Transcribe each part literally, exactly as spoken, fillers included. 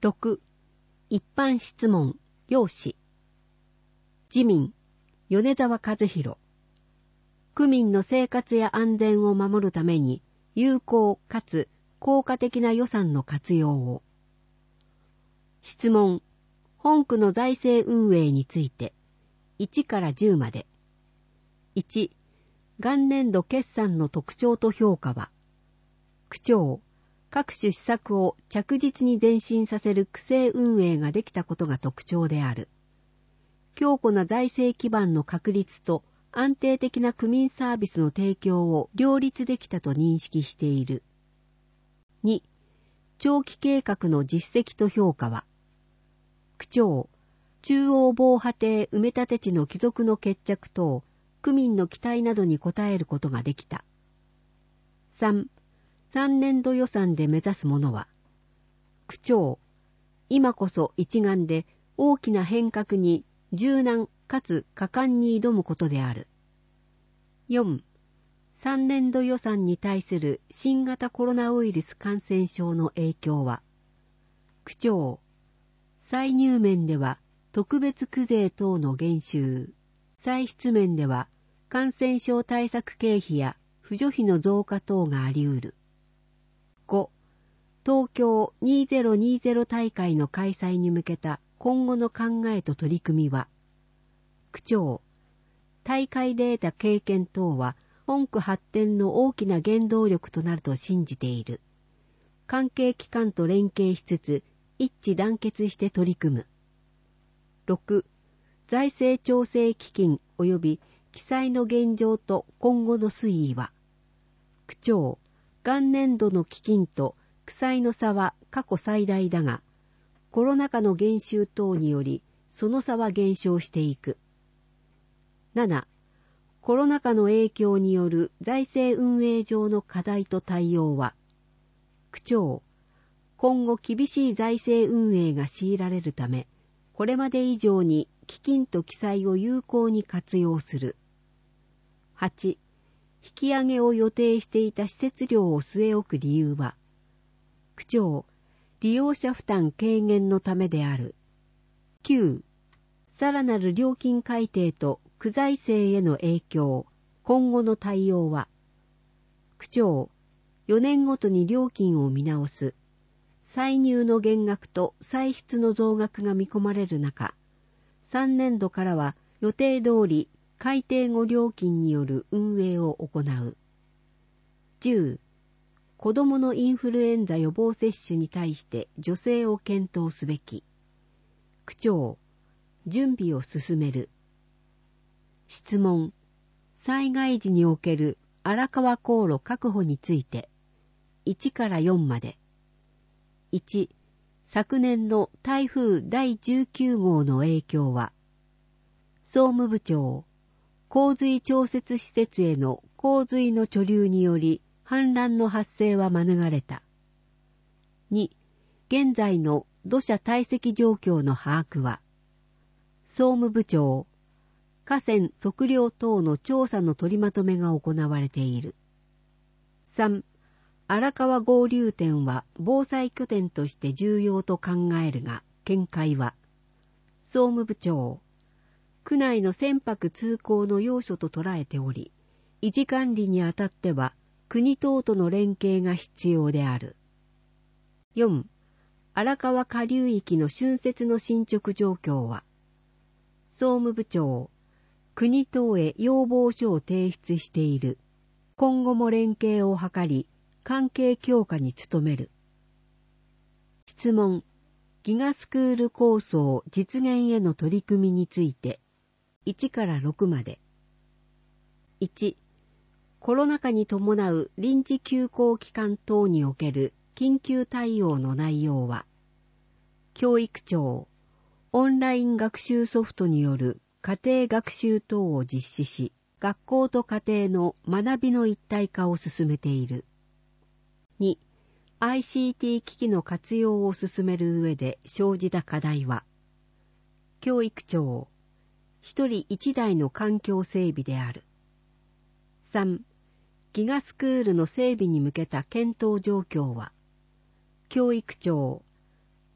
ろく. 一般質問、要旨。自民、米沢和弘。区民の生活や安全を守るために、有効かつ効果的な予算の活用を。質問、本区の財政運営について、いちからじゅうまで。いち、元年度決算の特徴と評価は、区長、各種施策を着実に前進させる区政運営ができたことが特徴である。強固な財政基盤の確立と安定的な区民サービスの提供を両立できたと認識している。に、長期計画の実績と評価は、区長、中央防波堤埋め立て地の帰属の決着等、区民の期待などに応えることができた。さん、さんねんど予算で目指すものは、区長、今こそ一丸で大きな変革に柔軟かつ果敢に挑むことである。よん、さんねんど予算に対する新型コロナウイルス感染症の影響は、区長、歳入面では特別区税等の減収、歳出面では感染症対策経費や扶助費の増加等があり得る。ご. 東京にせんにじゅう大会の開催に向けた今後の考えと取り組みは、区長、大会で得た経験等は本区発展の大きな原動力となると信じている。関係機関と連携しつつ一致団結して取り組む。ろく. 財政調整基金及び記載の現状と今後の推移は、区長、元年度の基金と記載の差は過去最大だが、コロナ禍の減収等によりその差は減少していく。なな. コロナ禍の影響による財政運営上の課題と対応は、区長、今後厳しい財政運営が強いられるため、これまで以上に基金と記載を有効に活用する。はち. 引き上げを予定していた施設料を据え置く理由は、区長、利用者負担軽減のためである。きゅう. さらなる料金改定と区財政への影響、今後の対応は、区長、よねんごとに料金を見直す。歳入の減額と歳出の増額が見込まれる中、さんねんどからは予定通り改定後料金による運営を行う。じゅう. 子どものインフルエンザ予防接種に対して助成を検討すべき。区長、準備を進める。質問、災害時における荒川航路確保について、いちからよんまで。いち. 昨年の台風だいじゅうきゅう号の影響は、総務部長、洪水調節施設への洪水の貯留により氾濫の発生は免れた。に. 現在の土砂堆積状況の把握は、総務部長、河川測量等の調査の取りまとめが行われている。さん. 荒川合流点は防災拠点として重要と考えるが、見解は、総務部長、区内の船舶通行の要所と捉えており、維持管理にあたっては国等との連携が必要である。よん. 荒川下流域の浚渫の進捗状況は、総務部長、国等へ要望書を提出している。今後も連携を図り、関係強化に努める。質問、ギガスクール構想実現への取り組みについて、いちからろくまで。いち. コロナ禍に伴う臨時休校期間等における緊急対応の内容は、教育庁、オンライン学習ソフトによる家庭学習等を実施し、学校と家庭の学びの一体化を進めている。に. アイシーティー 機器の活用を進める上で生じた課題は、教育庁、一人一台の環境整備である。さん. ギガスクールの整備に向けた検討状況は、教育庁、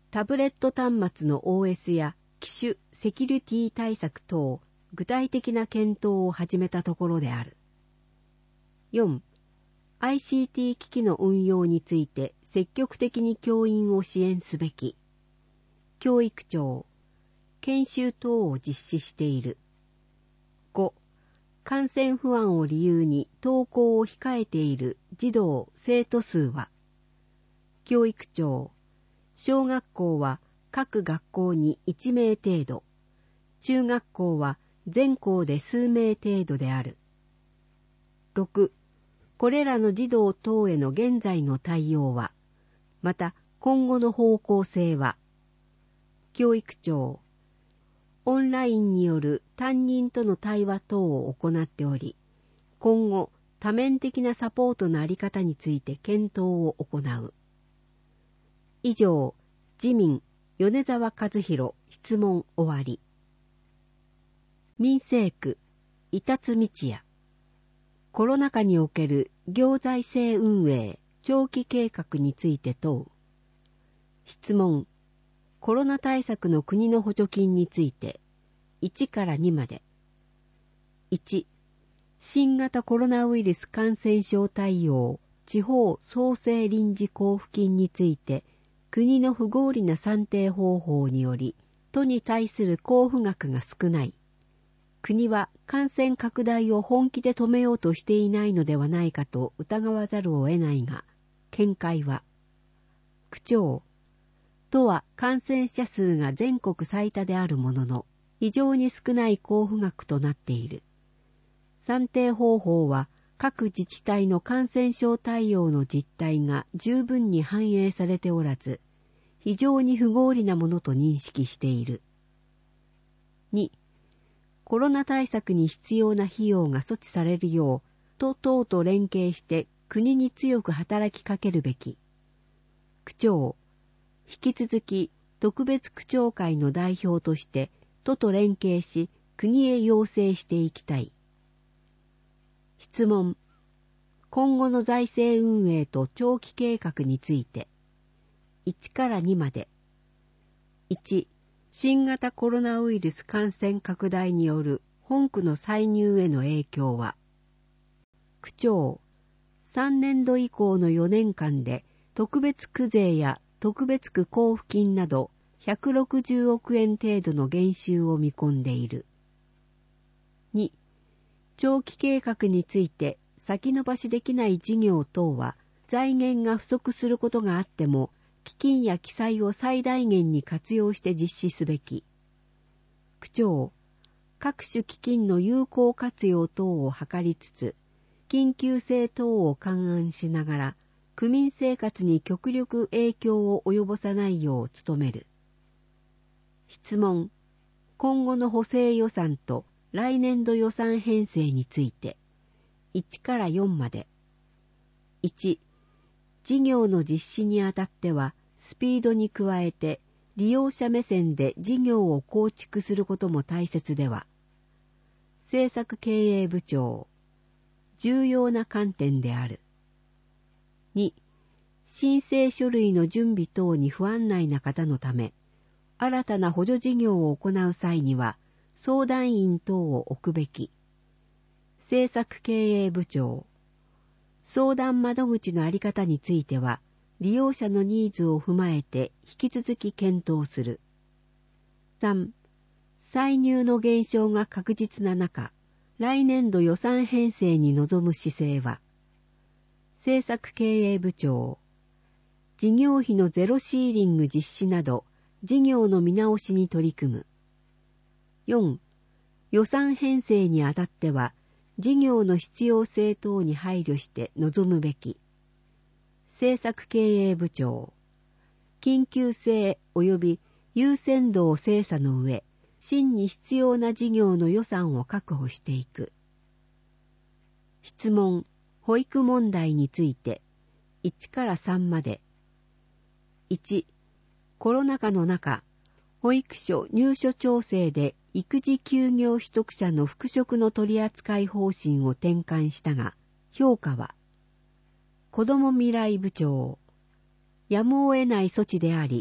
タブレット端末の オーエス や機種、セキュリティ対策等、具体的な検討を始めたところである。よん. アイシーティー 機器の運用について積極的に教員を支援すべき。教育庁、研修等を実施している。ご. 感染不安を理由に登校を控えている児童・生徒数は、教育庁、小学校は各学校にいちめい程度、中学校は全校で数名程度である。ろく. これらの児童等への現在の対応は、また今後の方向性は、教育庁、オンラインによる担任との対話等を行っており、今後多面的なサポートのあり方について検討を行う。以上、自民、米沢和弘質問終わり。民生区、伊達道也。コロナ禍における行財政運営長期計画について問う。質問。コロナ対策の国の補助金についていちからにまで。いち. 新型コロナウイルス感染症対応地方創生臨時交付金について国の不合理な算定方法により都に対する交付額が少ない。国は感染拡大を本気で止めようとしていないのではないかと疑わざるを得ないが、見解は、区長、都は感染者数が全国最多であるものの、非常に少ない交付額となっている。算定方法は各自治体の感染症対応の実態が十分に反映されておらず、非常に不合理なものと認識している。に. コロナ対策に必要な費用が措置されるよう、都等と連携して国に強く働きかけるべき。区長、引き続き特別区長会の代表として都と連携し国へ要請していきたい。質問。今後の財政運営と長期計画についていちからにまで。いち. 新型コロナウイルス感染拡大による本区の歳入への影響は、区長、さんねんど以降のよねんかんで特別区税や特別区交付金などひゃくろくじゅうおくえん程度の減収を見込んでいる。に. 長期計画について先延ばしできない事業等は財源が不足することがあっても基金や記載を最大限に活用して実施すべき。区長、各種基金の有効活用等を図りつつ、緊急性等を勘案しながら、区民生活に極力影響を及ぼさないよう努める。質問。今後の補正予算と来年度予算編成について、いちからよんまで。いち. 事業の実施にあたっては、スピードに加えて利用者目線で事業を構築することも大切では、政策経営部長、重要な観点である。に. 申請書類の準備等に不安内な方のため、新たな補助事業を行う際には、相談員等を置くべき。政策経営部長、相談窓口のあり方については、利用者のニーズを踏まえて引き続き検討する。さん. 歳入の減少が確実な中、来年度予算編成に臨む姿勢は、政策経営部長、事業費のゼロシーリング実施など、事業の見直しに取り組む。よん. 予算編成にあたっては、事業の必要性等に配慮して臨むべき。政策経営部長、緊急性及び優先度を精査の上、真に必要な事業の予算を確保していく。質問、保育問題について、いちからさんまで。いち. コロナ禍の中、保育所入所調整で育児休業取得者の復職の取り扱い方針を転換したが、評価は、子ども未来部長、やむを得ない措置であり、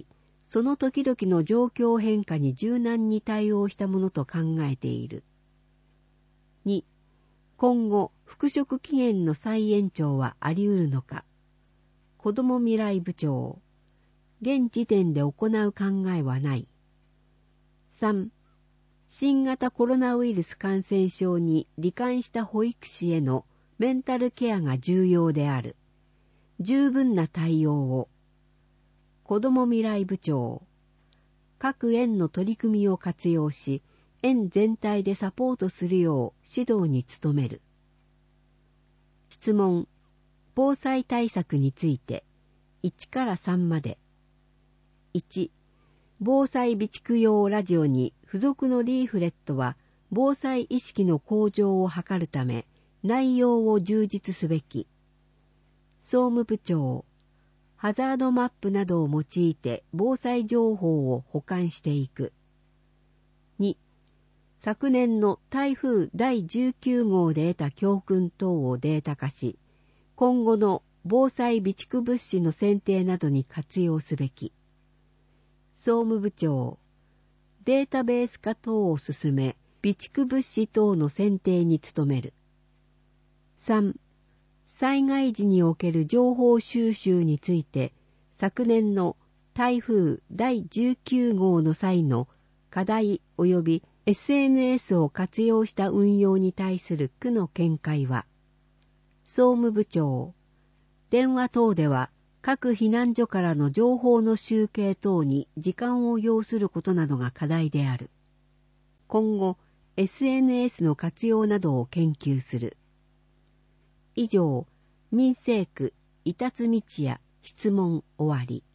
その時々の状況変化に柔軟に対応したものと考えている。に、今後、復職期限の再延長はあり得るのか。子ども未来部長。現時点で行う考えはない。さん、新型コロナウイルス感染症に罹患した保育士へのメンタルケアが重要である。十分な対応を。子ども未来部長。各園の取り組みを活用し、園全体でサポートするよう指導に努める。質問。防災対策についていちからさんまで。いち、防災備蓄用ラジオに付属のリーフレットは防災意識の向上を図るため内容を充実すべき。総務部長。ハザードマップなどを用いて防災情報を保管していく。に、昨年の台風だいじゅうきゅうごうで得た教訓等をデータ化し、今後の防災備蓄物資の選定などに活用すべき。総務部長。データベース化等を進め、備蓄物資等の選定に努める。さん、災害時における情報収集について、昨年の台風だいじゅうきゅうごうの際の課題及び エスエヌエス を活用した運用に対する区の見解は、総務部長。電話等では各避難所からの情報の集計等に時間を要することなどが課題である。今後、エスエヌエス の活用などを研究する。以上、民生区板津道也質問終わり。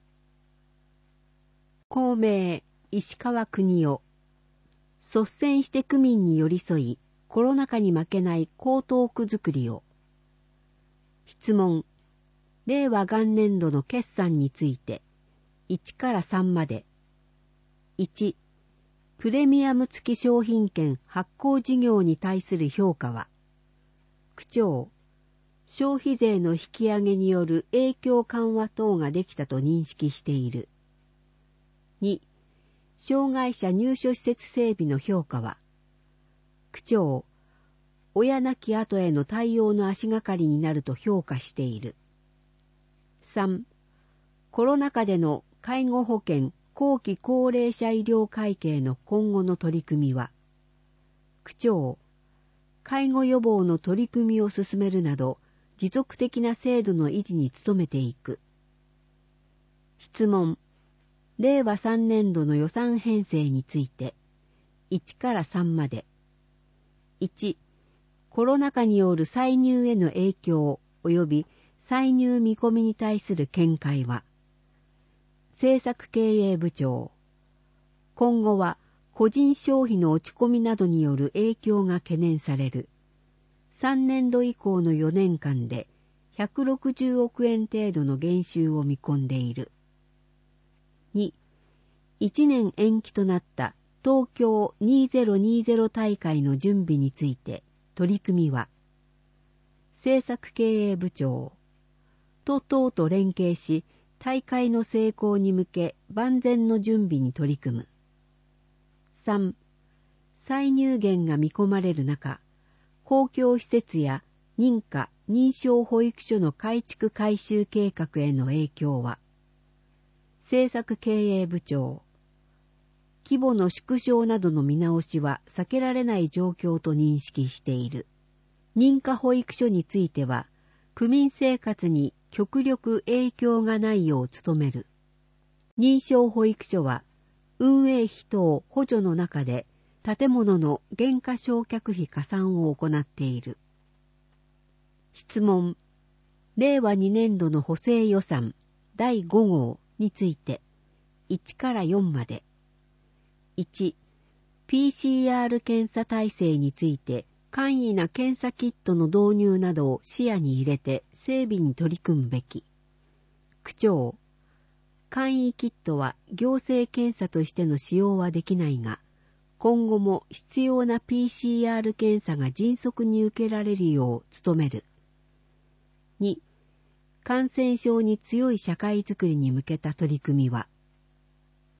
公明石川邦夫。率先して区民に寄り添い、コロナ禍に負けない江東区づくりを。質問。令和元年度の決算について、いちからさんまで。いち、プレミアム付き商品券発行事業に対する評価は、区長、消費税の引き上げによる影響緩和等ができたと認識している。に、障害者入所施設整備の評価は、区長、親亡き後への対応の足がかりになると評価している。さん、コロナ禍での介護保険後期高齢者医療会計の今後の取り組みは、区長、介護予防の取り組みを進めるなど、持続的な制度の維持に努めていく。質問。令和さんねんどの予算編成について、いちからさんまで。いち、コロナ禍による歳入への影響及び歳入見込みに対する見解は、政策経営部長。今後は個人消費の落ち込みなどによる影響が懸念される。さんねんど以降のよねんかんでひゃくろくじゅうおくえん程度の減収を見込んでいる。に、いちねん延期となった東京にせんにじゅう大会の準備について取り組みは、政策経営部長。都等と連携し、大会の成功に向け万全の準備に取り組む。さん、歳入減が見込まれる中、公共施設や認可・認証保育所の改築改修計画への影響は、政策経営部長。規模の縮小などの見直しは避けられない状況と認識している。認可保育所については、区民生活に極力影響がないよう努める。認証保育所は、運営費等補助の中で、建物の減価償却費加算を行っている。質問。令和にねんどの補正予算だいごごうについて、いちからよんまで。いち、ピーシーアール 検査体制について、簡易な検査キットの導入などを視野に入れて整備に取り組むべき。区長、簡易キットは行政検査としての使用はできないが、今後も必要な ピーシーアール 検査が迅速に受けられるよう努める。に、感染症に強い社会づくりに向けた取り組みは、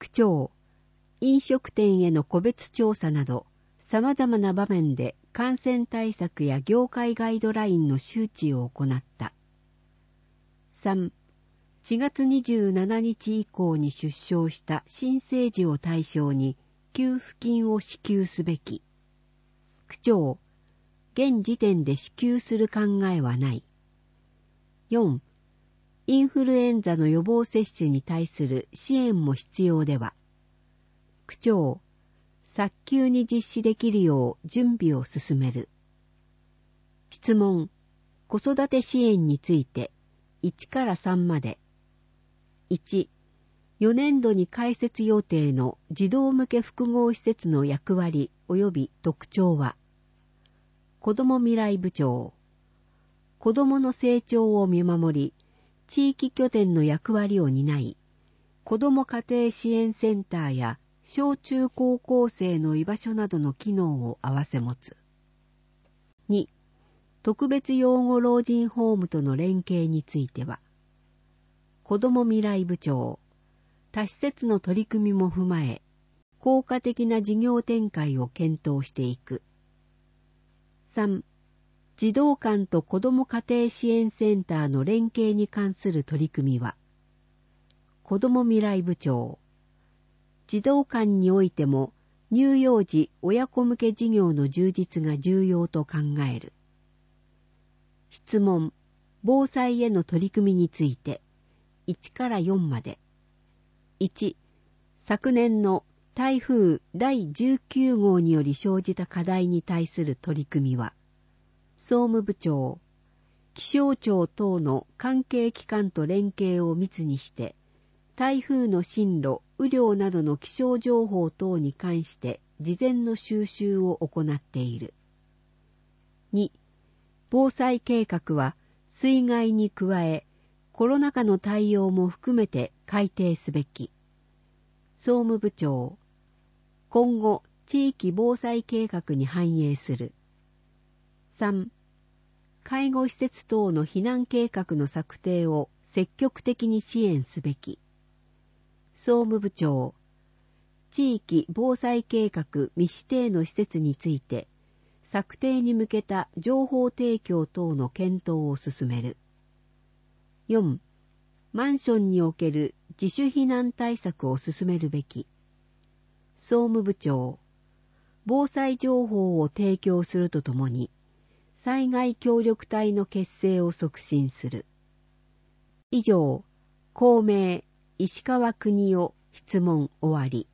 区長、飲食店への個別調査など、様々な場面で感染対策や業界ガイドラインの周知を行った。さん、しがつにじゅうしちにち以降に出生した新生児を対象に給付金を支給すべき。区長、現時点で支給する考えはない。よん、インフルエンザの予防接種に対する支援も必要では。区長、早急に実施できるよう準備を進める。質問、子育て支援についていちからさんまで。いち、よねんどに開設予定の児童向け複合施設の役割及び特徴は。子ども未来部長、子どもの成長を見守り、地域拠点の役割を担い、子ども家庭支援センターや小中高校生の居場所などの機能を併せ持つ。に、特別養護老人ホームとの連携については、子ども未来部長、他施設の取り組みも踏まえ、効果的な事業展開を検討していく。さん、児童館と子ども家庭支援センターの連携に関する取り組みは、子ども未来部長、児童館においても乳幼児親子向け事業の充実が重要と考える。質問、防災への取り組みについて、いちからよんまで。いち、昨年の台風だいじゅうきゅうごうにより生じた課題に対する取り組みは、総務部長、気象庁等の関係機関と連携を密にして、台風の進路、雨量などの気象情報等に関して事前の収集を行っている。に、防災計画は水害に加え、コロナ禍の対応も含めて改定すべき。総務部長、今後地域防災計画に反映する。さん、介護施設等の避難計画の策定を積極的に支援すべき。総務部長、地域防災計画未指定の施設について、策定に向けた情報提供等の検討を進める。よん、マンションにおける自主避難対策を進めるべき。総務部長、防災情報を提供するとともに、災害協力隊の結成を促進する。以上、公明、石川邦夫質問終わり。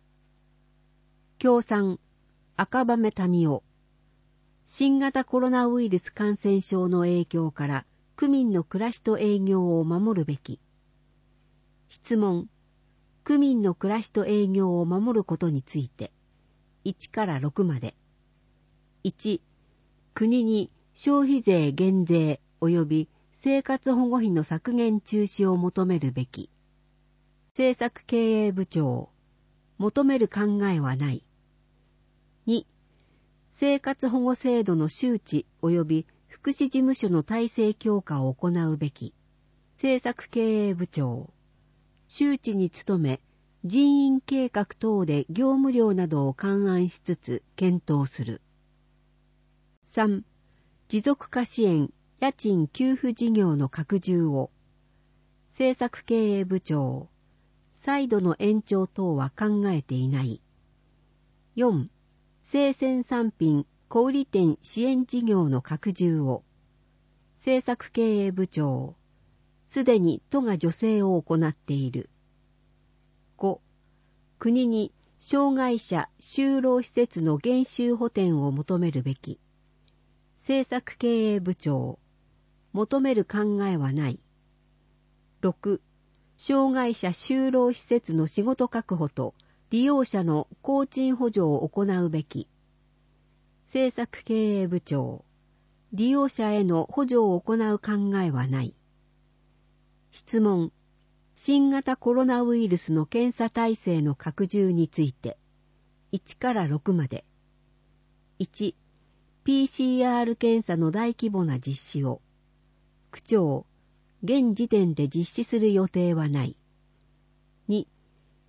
協賛、赤羽民夫。新型コロナウイルス感染症の影響から区民の暮らしと営業を守るべき。質問、区民の暮らしと営業を守ることについて、いちからろくまで。いち、国に消費税減税及び生活保護費の削減中止を求めるべき。政策経営部長、求める考えはない。に、生活保護制度の周知及び福祉事務所の体制強化を行うべき。政策経営部長、周知に努め、人員計画等で業務量などを勘案しつつ検討する。さん、持続化支援、家賃給付事業の拡充を。政策経営部長、再度の延長等は考えていない。よん、生鮮産品小売店支援事業の拡充を。政策経営部長、すでに都が助成を行っている。ご、国に障害者就労施設の減収補填を求めるべき。政策経営部長、求める考えはない。ろく、障害者就労施設の仕事確保と利用者の工賃補助を行うべき。政策経営部長、利用者への補助を行う考えはない。質問、新型コロナウイルスの検査体制の拡充について、いちからろくまで。いち、ピーシーアール 検査の大規模な実施を。区長、現時点で実施する予定はない。に、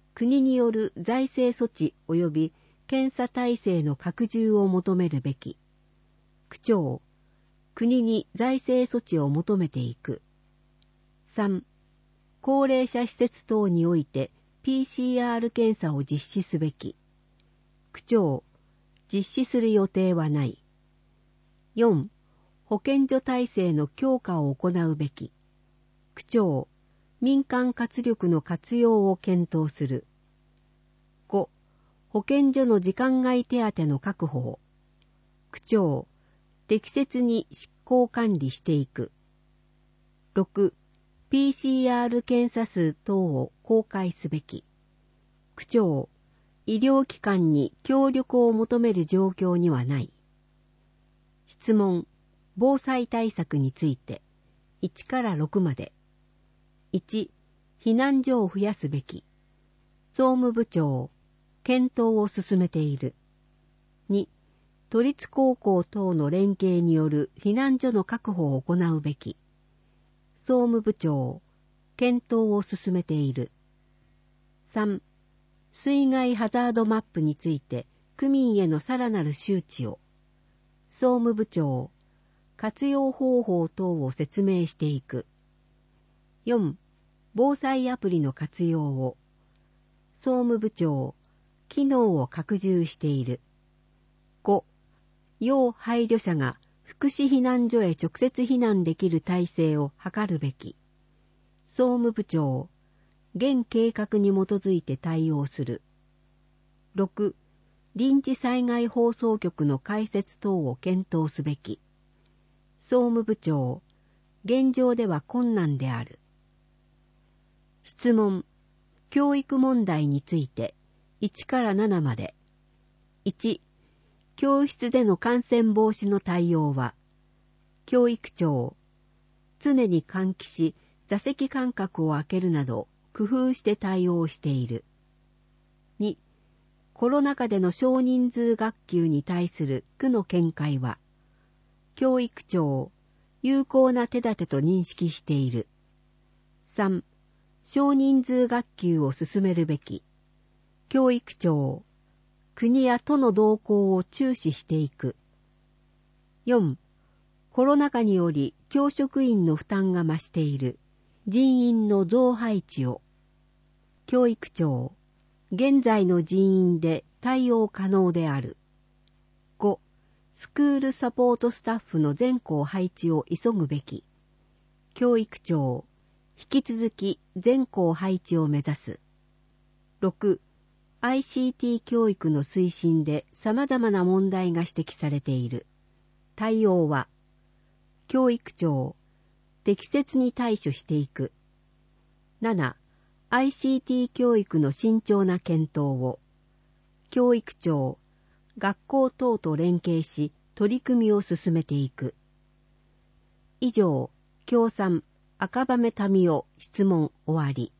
国による財政措置及び検査体制の拡充を求めるべき。区長、国に財政措置を求めていく。さん、高齢者施設等において ピーシーアール 検査を実施すべき。区長、実施する予定はない。よん、保健所体制の強化を行うべき。区長、民間活力の活用を検討する。ご、保健所の時間外手当の確保を。区長、適切に執行管理していく。ろく、ピーシーアール 検査数等を公開すべき。区長、医療機関に協力を求める状況にはない。質問、防災対策について、いちからろくまで。いち、避難所を増やすべき。総務部長、検討を進めている。に、都立高校等の連携による避難所の確保を行うべき。総務部長、検討を進めている。さん、水害ハザードマップについて区民へのさらなる周知を。総務部長、活用方法等を説明していく。よん、防災アプリの活用を。総務部長、機能を拡充している。ご、要配慮者が福祉避難所へ直接避難できる体制を図るべき。総務部長、現計画に基づいて対応する。ろく、臨時災害放送局の開設等を検討すべき。総務部長、現状では困難である。質問、教育問題についていちからななまで。いち、教室での感染防止の対応は、教育長、常に換気し、座席間隔を空けるなど工夫して対応している。に、コロナ禍での少人数学級に対する区の見解は、教育長、有効な手立てと認識している。さん、少人数学級を進めるべき。教育長、国や都の動向を注視していく。よん、コロナ禍により教職員の負担が増している人員の増配置を。教育長、現在の人員で対応可能である。ご、スクールサポートスタッフの全校配置を急ぐべき。教育長、引き続き全校配置を目指す。ろく、アイシーティー 教育の推進で様々な問題が指摘されている。対応は、教育長、適切に対処していく。なな、アイシーティー 教育の慎重な検討を。教育長、学校等と連携し取り組みを進めていく。以上、協賛赤羽民夫質問終わり。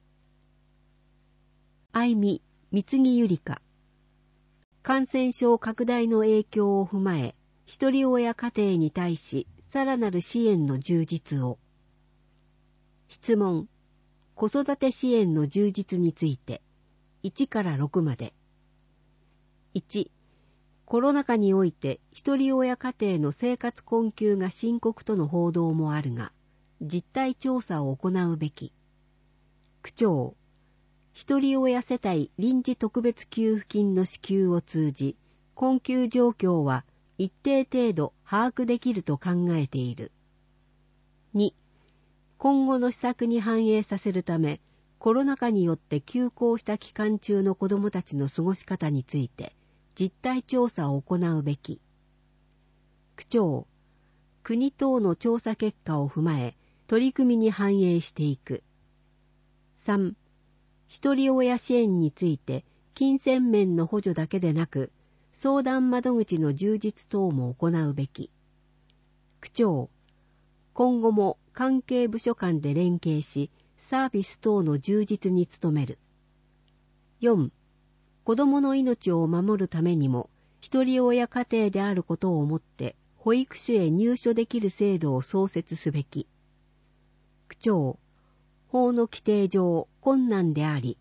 愛美三木ゆりか。感染症拡大の影響を踏まえ、一人親家庭に対しさらなる支援の充実を。質問、子育て支援の充実について、いちからろくまで。いち、コロナ禍において一人親家庭の生活困窮が深刻との報道もあるが、実態調査を行うべき。区長、一人親世帯臨時特別給付金の支給を通じ、困窮状況は一定程度把握できると考えている。に、今後の施策に反映させるため、コロナ禍によって休校した期間中の子どもたちの過ごし方について、実態調査を行うべき。区長、国等の調査結果を踏まえ、取り組みに反映していく。さん、一人親支援について、金銭面の補助だけでなく、相談窓口の充実等も行うべき。区長、今後も関係部署間で連携し、サービス等の充実に努める。よん、子どもの命を守るためにも、一人親家庭であることをもって、保育所へ入所できる制度を創設すべき。区長、法の規定上困難であり、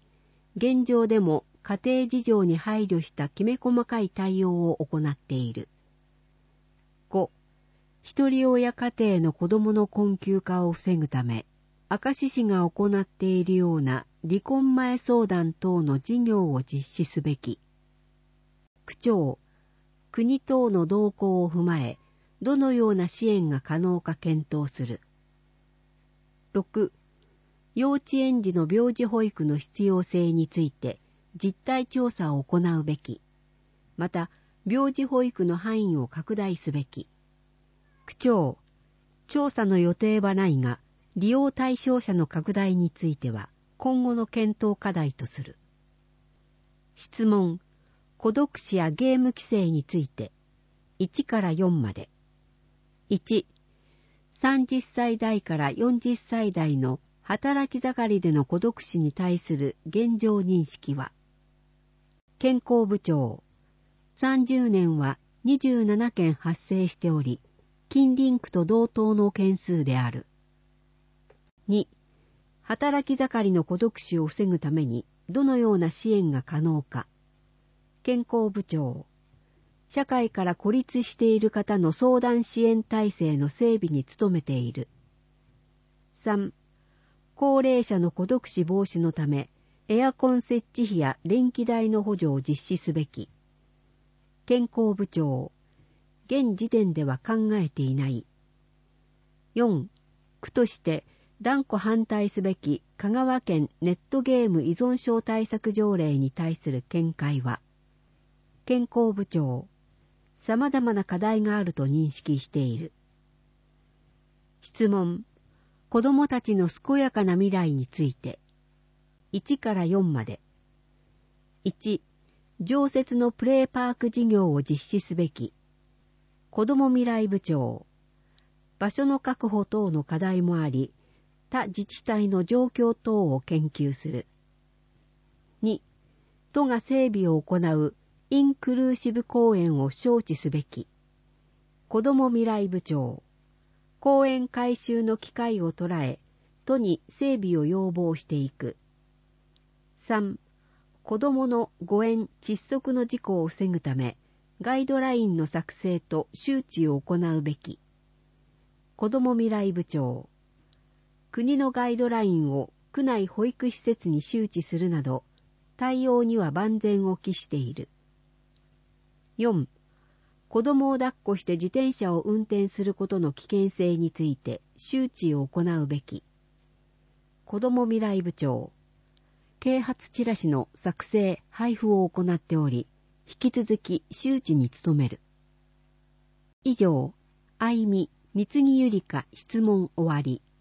現状でも家庭事情に配慮したきめ細かい対応を行っている。ご、一人親家庭の子供の困窮化を防ぐため、明石市が行っているような離婚前相談等の事業を実施すべき。区長、国等の動向を踏まえ、どのような支援が可能か検討する。ろく、幼稚園児の病児保育の必要性について実態調査を行うべき。また、病児保育の範囲を拡大すべき。区長、調査の予定はないが、利用対象者の拡大については今後の検討課題とする。質問、孤独死やゲーム規制についていちからよんまで。いち、さんじゅっさい代からよんじゅっさい代の働き盛りでの孤独死に対する現状認識は。健康部長、さんじゅうねんはにじゅうななけん発生しており、近隣区と同等の件数である。に、働き盛りの孤独死を防ぐためにどのような支援が可能か。健康部長、社会から孤立している方の相談支援体制の整備に努めている。さん、高齢者の孤独死防止のため、エアコン設置費や電気代の補助を実施すべき。健康部長、現時点では考えていない。よん、区として断固反対すべき香川県ネットゲーム依存症対策条例に対する見解は。健康部長、様々な課題があると認識している。質問、子どもたちの健やかな未来についていちからよんまで。いち、常設のプレイパーク事業を実施すべき。子ども未来部長、場所の確保等の課題もあり、他自治体の状況等を研究する。に、都が整備を行うインクルーシブ公園を招致すべき。子ども未来部長、公園改修の機会を捉え、都に整備を要望していく。さん、子どもの誤嚥窒息の事故を防ぐため、ガイドラインの作成と周知を行うべき。子ども未来部長、国のガイドラインを区内保育施設に周知するなど、対応には万全を期している。よん、子供を抱っこして自転車を運転することの危険性について周知を行うべき。子ども未来部長、啓発チラシの作成・配布を行っており、引き続き周知に努める。以上、相見、三木ゆりか質問終わり。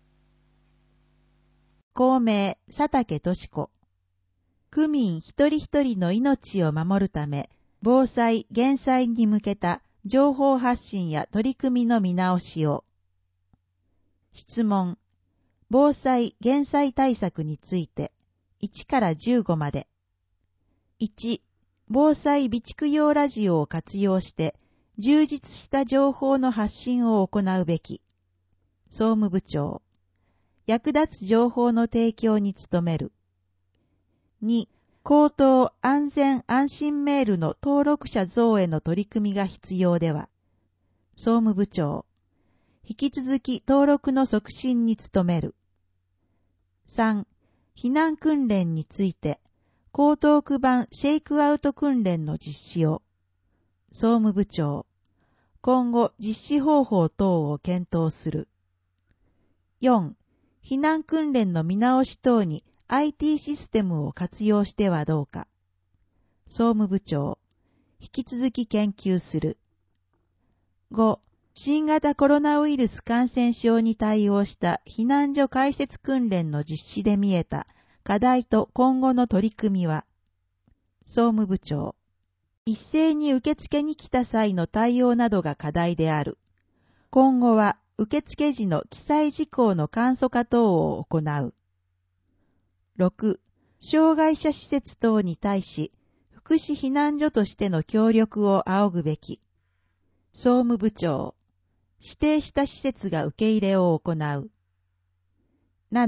公明、佐竹俊子。区民一人一人の命を守るため、防災・減災に向けた情報発信や取り組みの見直しを。質問。防災・減災対策について、いちからじゅうごまで。いち、防災備蓄用ラジオを活用して、充実した情報の発信を行うべき。総務部長。役立つ情報の提供に努める。に、口頭安全安心メールの登録者増への取り組みが必要では。総務部長。引き続き登録の促進に努める。さん、避難訓練について、江東区版シェイクアウト訓練の実施を。総務部長。今後実施方法等を検討する。よん、避難訓練の見直し等に アイティー システムを活用してはどうか。総務部長。引き続き研究する。ご、新型コロナウイルス感染症に対応した避難所開設訓練の実施で見えた課題と今後の取り組みは。総務部長。一斉に受付に来た際の対応などが課題である。今後は受付時の記載事項の簡素化等を行う。ろく、障害者施設等に対し、福祉避難所としての協力を仰ぐべき。総務部長。指定した施設が受け入れを行う。なな、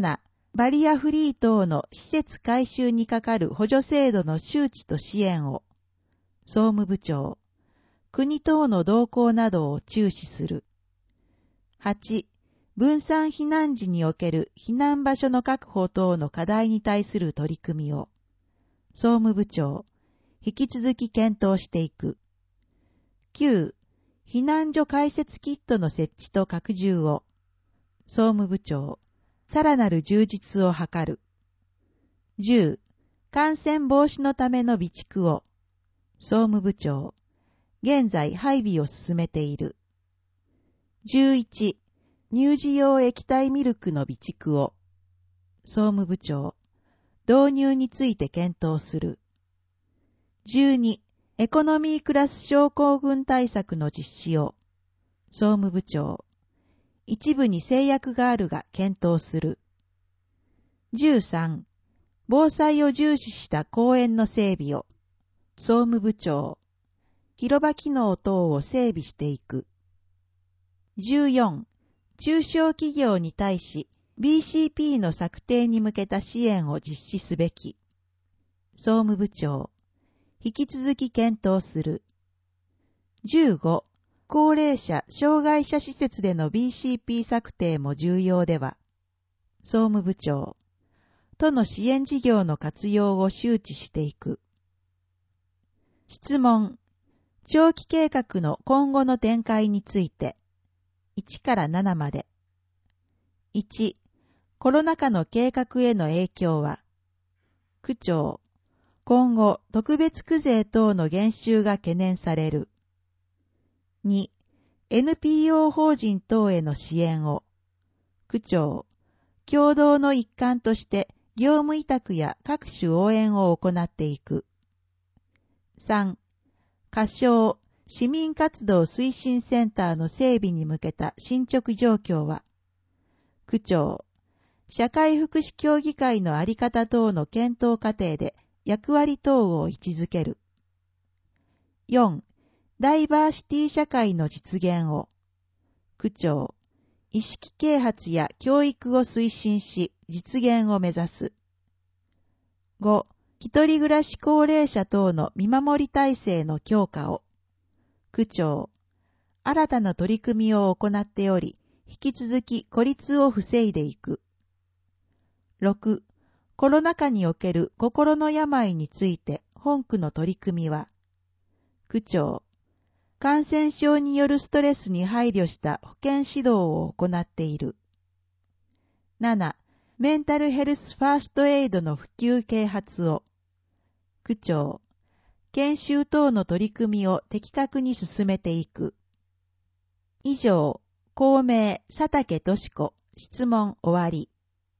バリアフリー等の施設改修にかかる補助制度の周知と支援を、総務部長、国等の動向などを注視する。はち、分散避難時における避難場所の確保等の課題に対する取り組みを、総務部長、引き続き検討していく。きゅう、避難所開設キットの設置と拡充を、総務部長、さらなる充実を図る。じゅう、感染防止のための備蓄を、総務部長、現在配備を進めている。じゅういち、乳児用液体ミルクの備蓄を、総務部長、導入について検討する。じゅうに、エコノミークラス症候群対策の実施を、総務部長、一部に制約があるが検討する。じゅうさん、防災を重視した公園の整備を、総務部長、広場機能等を整備していく。じゅうよん、中小企業に対し ビーシーピー の策定に向けた支援を実施すべき。総務部長、引き続き検討する。じゅうご、高齢者・障害者施設での ビーシーピー 策定も重要では。総務部長、都の支援事業の活用を周知していく。質問。長期計画の今後の展開について。いちからななまで。いち、コロナ禍の計画への影響は。区長、今後特別区税等の減収が懸念される。に、エヌピーオー 法人等への支援を。区長、共同の一環として業務委託や各種応援を行っていく。さん、仮称市民活動推進センターの整備に向けた進捗状況は。区長、社会福祉協議会のあり方等の検討過程で役割等を位置づける。よん、ダイバーシティ社会の実現を。区長、意識啓発や教育を推進し実現を目指す。ご、一人暮らし高齢者等の見守り体制の強化を。区長、新たな取り組みを行っており、引き続き孤立を防いでいく。ろく、コロナ禍における心の病について本区の取り組みは。区長、感染症によるストレスに配慮した保健指導を行っている。なな、メンタルヘルスファーストエイドの普及啓発を。区長、研修等の取り組みを的確に進めていく。以上、公明佐竹俊子、質問終わり。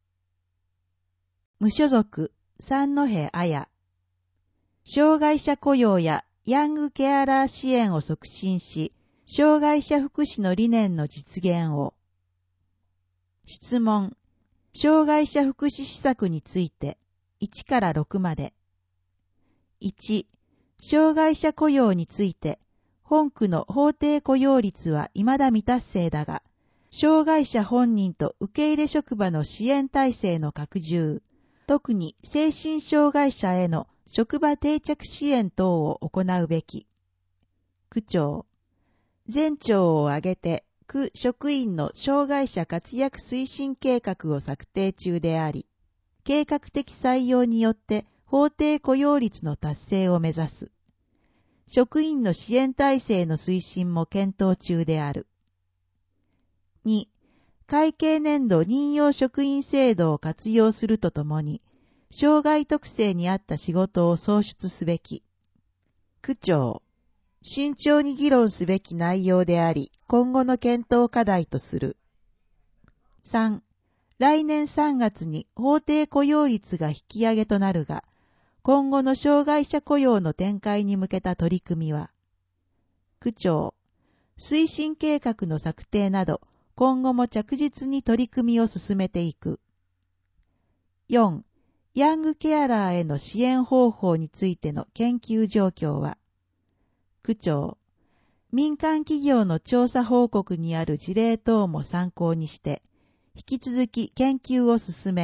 無所属、三戸彩。障害者雇用やヤングケアラー支援を促進し、障害者福祉の理念の実現を。質問、障害者福祉施策について、いちからろくまで。いち、障害者雇用について、本区の法定雇用率は未だ未達成だが、障害者本人と受け入れ職場の支援体制の拡充、特に精神障害者への職場定着支援等を行うべき。区長、全庁を挙げて区職員の障害者活躍推進計画を策定中であり、計画的採用によって法定雇用率の達成を目指す。職員の支援体制の推進も検討中である。に、会計年度任用職員制度を活用するとともに、障害特性に合った仕事を創出すべき。区長、慎重に議論すべき内容であり、今後の検討課題とする。さん、来年さんがつに法定雇用率が引き上げとなるが、今後の障害者雇用の展開に向けた取り組みは。区長、推進計画の策定など、今後も着実に取り組みを進めていく。よん、ヤングケアラーへの支援方法についての研究状況は。区長、民間企業の調査報告にある事例等も参考にして、引き続き研究を進め、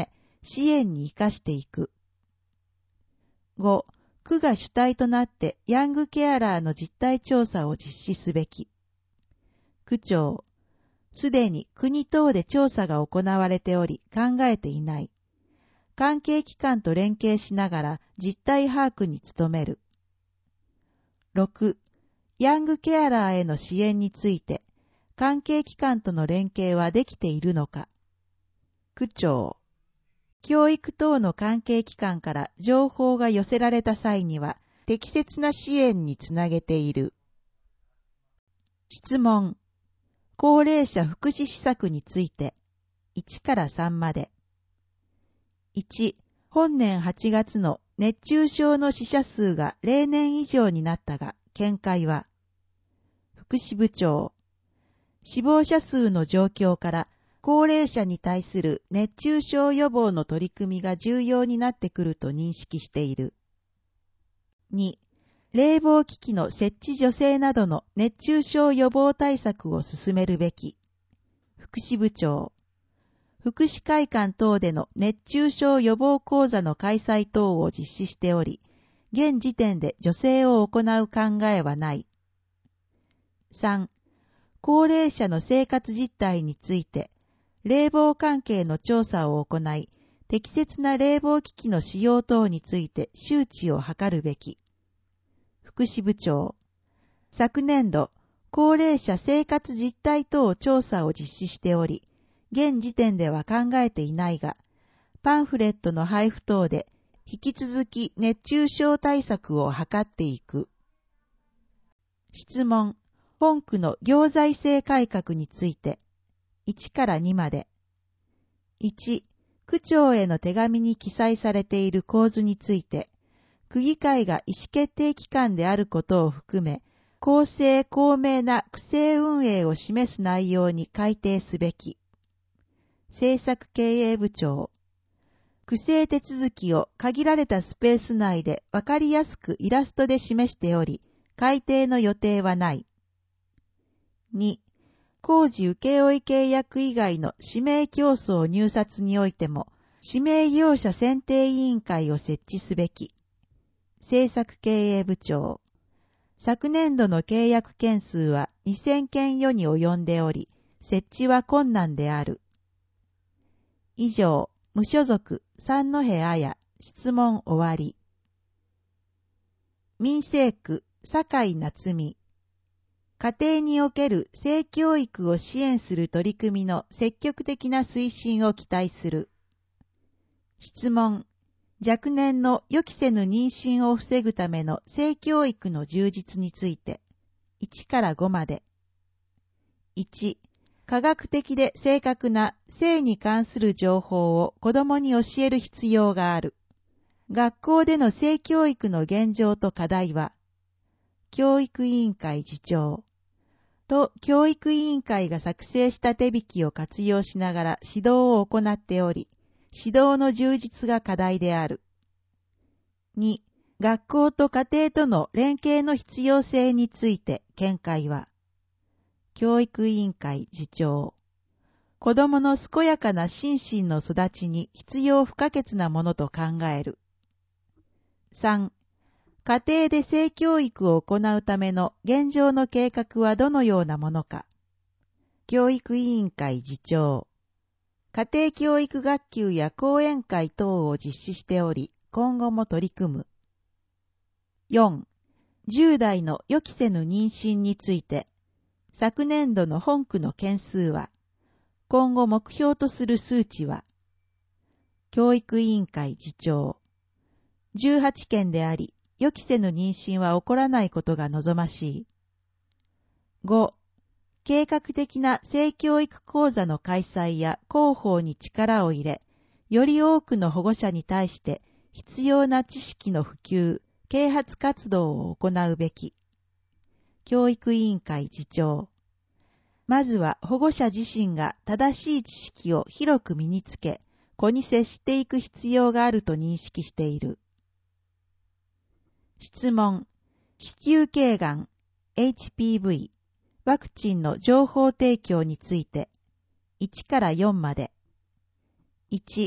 支援に生かしていく。ご、区が主体となってヤングケアラーの実態調査を実施すべき。区長、すでに国等で調査が行われており考えていない。関係機関と連携しながら実態把握に努める。ろく、ヤングケアラーへの支援について、関係機関との連携はできているのか。区長、教育等の関係機関から情報が寄せられた際には、適切な支援につなげている。質問。高齢者福祉施策について、いちからさんまで。いち、本年はちがつの熱中症の死者数が例年以上になったが、見解は。福祉部長。死亡者数の状況から、高齢者に対する熱中症予防の取り組みが重要になってくると認識している。に、冷房機器の設置助成などの熱中症予防対策を進めるべき。福祉部長。福祉会館等での熱中症予防講座の開催等を実施しており、現時点で助成を行う考えはない。さん、高齢者の生活実態について、冷房関係の調査を行い、適切な冷房機器の使用等について周知を図るべき。福祉部長。昨年度、高齢者生活実態等調査を実施しており、現時点では考えていないが、パンフレットの配布等で引き続き熱中症対策を図っていく。質問。本区の行財政改革について、いちからにまで。いち、区長への手紙に記載されている構図について、区議会が意思決定機関であることを含め、公正公明な区政運営を示す内容に改定すべき。政策経営部長。区政手続きを限られたスペース内でわかりやすくイラストで示しており、改定の予定はない。に、工事請負契約以外の指名競争入札においても、指名業者選定委員会を設置すべき。政策経営部長。昨年度の契約件数はにせんけん余に及んでおり、設置は困難である。以上、無所属、三戸彩、質問終わり。民生区、酒井夏美。家庭における性教育を支援する取り組みの積極的な推進を期待する。質問。若年の予期せぬ妊娠を防ぐための性教育の充実について、いちからごまで。いち、科学的で正確な性に関する情報を子どもに教える必要がある。学校での性教育の現状と課題は、教育委員会次長と教育委員会が作成した手引きを活用しながら指導を行っており、指導の充実が課題である。に、学校と家庭との連携の必要性について見解は、教育委員会次長。子どもの健やかな心身の育ちに必要不可欠なものと考える。さん、家庭で性教育を行うための現状の計画はどのようなものか。教育委員会次長。家庭教育学級や講演会等を実施しており、今後も取り組む。よん、じゅう代の予期せぬ妊娠について、昨年度の本区の件数は、今後目標とする数値は、教育委員会次長。じゅうはちけんであり、予期せぬ妊娠は起こらないことが望ましい。ご、計画的な性教育講座の開催や広報に力を入れ、より多くの保護者に対して必要な知識の普及、啓発活動を行うべき。教育委員会次長。まずは保護者自身が正しい知識を広く身につけ、子に接していく必要があると認識している。質問。子宮頸がん、エイチピーブイ、ワクチンの情報提供について、いちからよんまで。いち、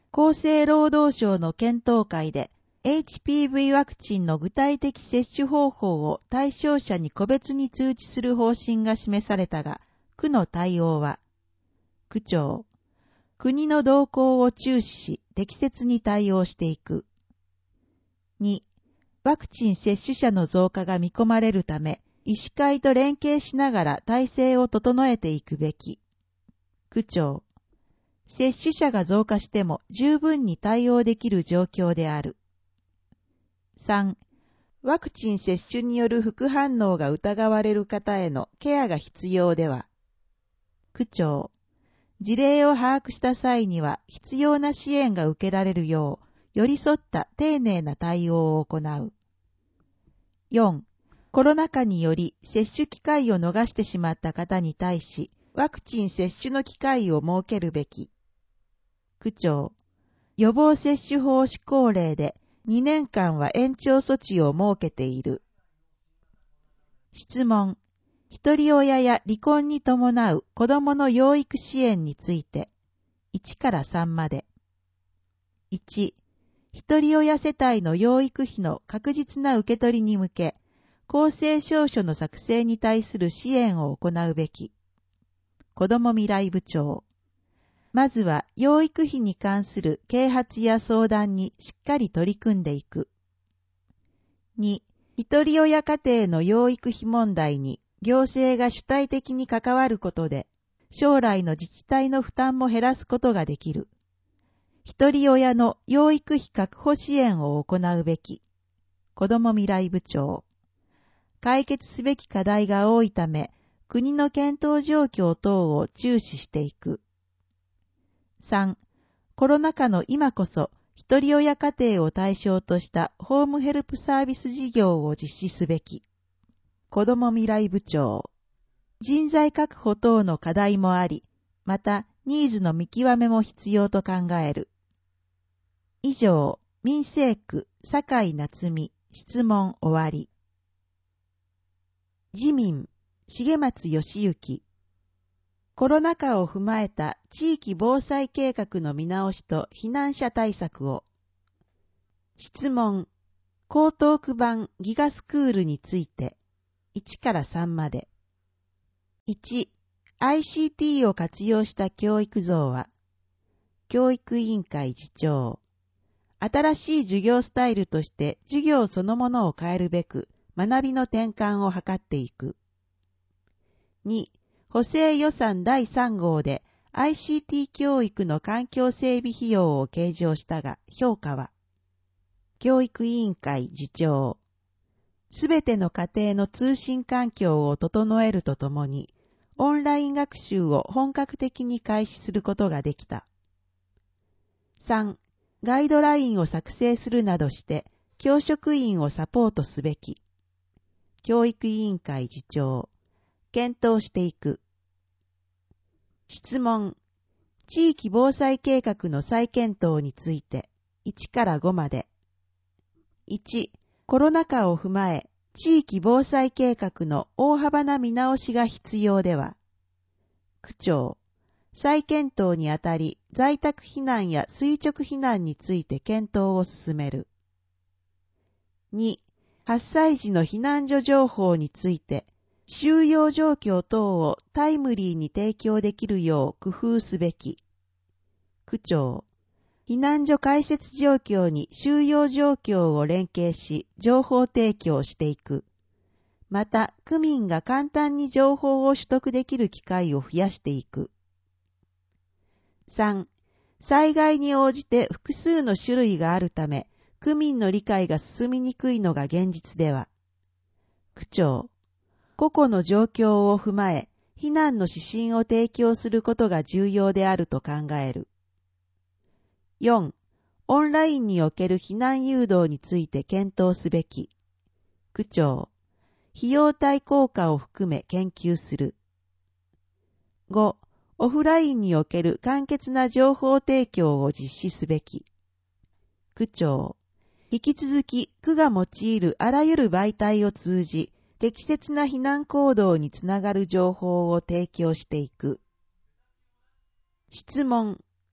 厚生労働省の検討会で エイチピーブイ ワクチンの具体的接種方法を対象者に個別に通知する方針が示されたが、区の対応は、区長、国の動向を注視し適切に対応していく。に、ワクチン接種者の増加が見込まれるため、医師会と連携しながら体制を整えていくべき。区長、接種者が増加しても十分に対応できる状況である。さん、ワクチン接種による副反応が疑われる方へのケアが必要では。区長、事例を把握した際には必要な支援が受けられるよう、寄り添った丁寧な対応を行う。よん、コロナ禍により接種機会を逃してしまった方に対し、ワクチン接種の機会を設けるべき。区長、予防接種法施行令でにねんかんは延長措置を設けている。質問、ひとり親や離婚に伴う子どもの養育支援について、いちからさんまで。いち、ひとり親世帯の養育費の確実な受け取りに向け、公正証書の作成に対する支援を行うべき。子ども未来部長。まずは養育費に関する啓発や相談にしっかり取り組んでいく。に、ひとり親家庭の養育費問題に行政が主体的に関わることで、将来の自治体の負担も減らすことができる。ひとり親の養育費確保支援を行うべき。子ども未来部長。解決すべき課題が多いため、国の検討状況等を注視していく。さん、コロナ禍の今こそ、ひとり親家庭を対象としたホームヘルプサービス事業を実施すべき。子ども未来部長。人材確保等の課題もあり、またニーズの見極めも必要と考える。以上、民政区、酒井夏美、質問終わり。自民、重松義行。コロナ禍を踏まえた地域防災計画の見直しと避難者対策を。質問、江東区版ギガスクールについて、いちからさんまで。いち、アイシーティー を活用した教育像は、教育委員会次長。新しい授業スタイルとして授業そのものを変えるべく学びの転換を図っていく。に、補正予算だいさん号で アイシーティー 教育の環境整備費用を計上したが評価は、教育委員会次長。すべての家庭の通信環境を整えるとともに、オンライン学習を本格的に開始することができた。さん、ガイドラインを作成するなどして、教職員をサポートすべき。教育委員会次長。検討していく。質問。地域防災計画の再検討について、いちからごまで。いち、コロナ禍を踏まえ、地域防災計画の大幅な見直しが必要では。区長。再検討にあたり、在宅避難や垂直避難について検討を進める。に、発災時の避難所情報について、収容状況等をタイムリーに提供できるよう工夫すべき。区長、避難所開設状況に収容状況を連携し、情報提供していく。また、区民が簡単に情報を取得できる機会を増やしていく。さん、災害に応じて複数の種類があるため、区民の理解が進みにくいのが現実では。区長、個々の状況を踏まえ、避難の指針を提供することが重要であると考える。よん、オンラインにおける避難誘導について検討すべき。区長、費用対効果を含め研究する。ご、オフラインにおける簡潔な情報提供を実施すべき。区長、引き続き区が用いるあらゆる媒体を通じ、適切な避難行動につながる情報を提供していく。質問。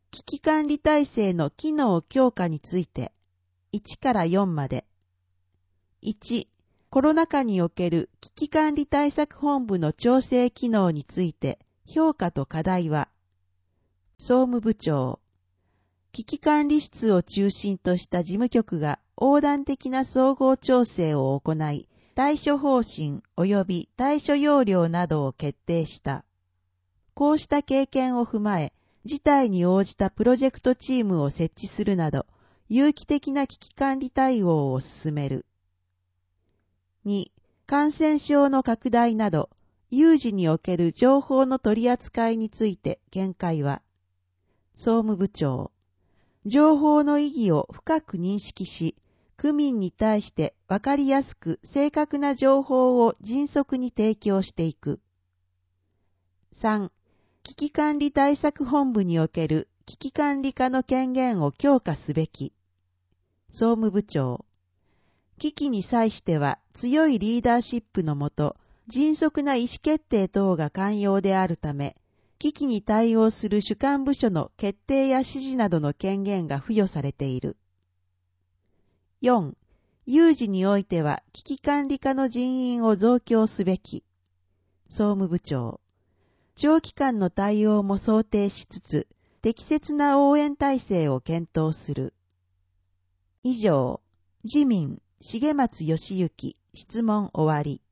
危機管理体制の機能強化について、いちからよんまで。いち、コロナ禍における危機管理対策本部の調整機能について、評価と課題は、総務部長、危機管理室を中心とした事務局が横断的な総合調整を行い、対処方針及び対処要領などを決定した。こうした経験を踏まえ、事態に応じたプロジェクトチームを設置するなど、有機的な危機管理対応を進める。に、感染症の拡大など、有事における情報の取り扱いについて見解は、総務部長、情報の意義を深く認識し、区民に対して分かりやすく正確な情報を迅速に提供していく。さん、危機管理対策本部における危機管理課の権限を強化すべき。総務部長、危機に際しては強いリーダーシップのもと、迅速な意思決定等が肝要であるため、危機に対応する主管部署の決定や指示などの権限が付与されている。よん、有事においては危機管理課の人員を増強すべき。総務部長、長期間の対応も想定しつつ、適切な応援体制を検討する。以上、自民、重松義行、質問終わり。